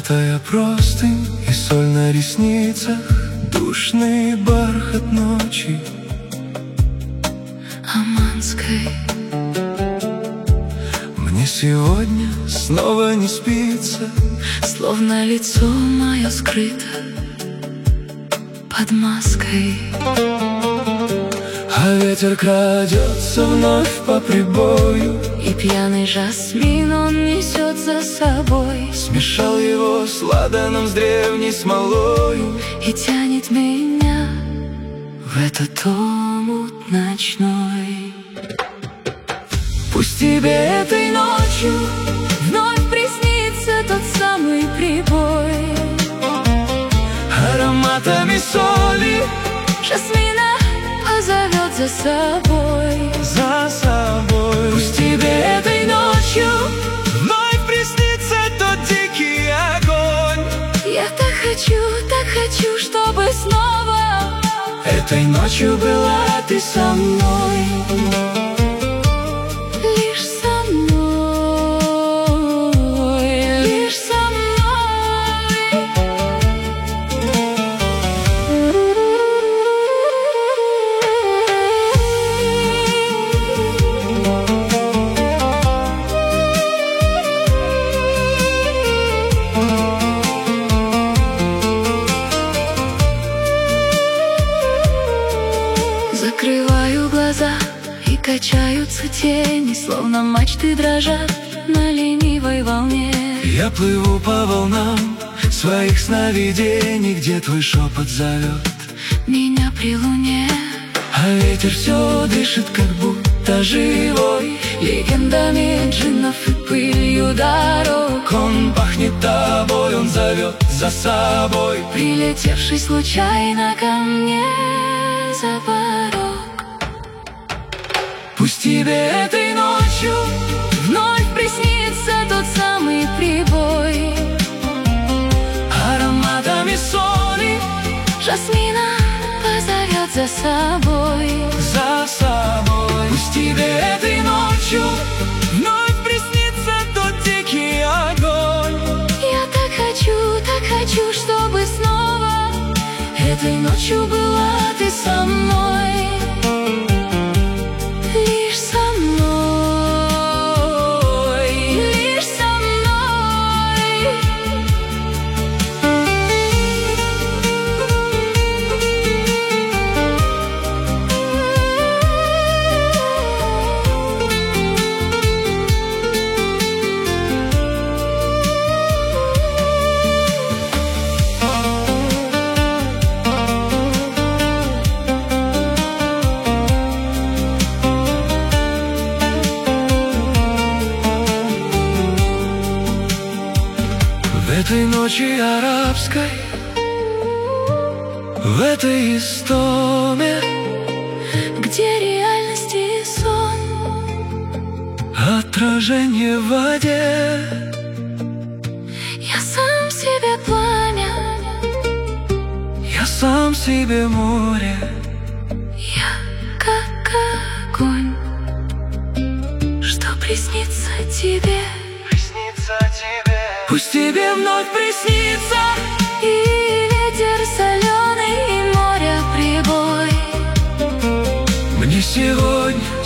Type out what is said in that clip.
Мятая простынь и соль на ресницах, душный бархат ночи Аманской. Мне сегодня снова не спится, Словно лицо мое скрыто под маской. а ветер крадется вновь по прибою, И пьяный жасмин он несет за собой, смешал его с ладаном, с древней смолою, и тянет меня в этот омут ночной. пусть тебе Этой ночью вновь приснится тот самый прибой, ароматами соли жасмина позовет за собой. за собой. Пусть тебе этой ночью вновь приснится тот дикий огонь. я так хочу, чтобы снова Этой ночью была ты со мной. лишь со мной, лишь со Закрываю глаза, и качаются тени, словно мачты дрожат на ленивой волне. Я плыву по волнам своих сновидений, где твой шепот зовет, Меня при луне, а ветер все дышит, как будто живой, легендами джиннов и пылью дорог. он пахнет тобой, он зовет за собой. Прилетевший случайно ко мне за порог. Пусть тебе Этой ночью вновь приснится тот самый прибой, ароматами соли жасмина позовет за собой. за собой. Пусть тебе этой ночью вновь приснится тот дикий огонь. Я так хочу, чтобы снова этой ночью была ты со мной. Лишь со мной, лишь со мной. В этой ночи арабской, в этой истоме, Где реальность и сон, отражение в воде, я сам себе пламя, я сам себе море. я как огонь. Что приснится тебе, Приснится тебе, пусть тебе вновь приснится, и ветер соленый, и море прибой. мне сегодня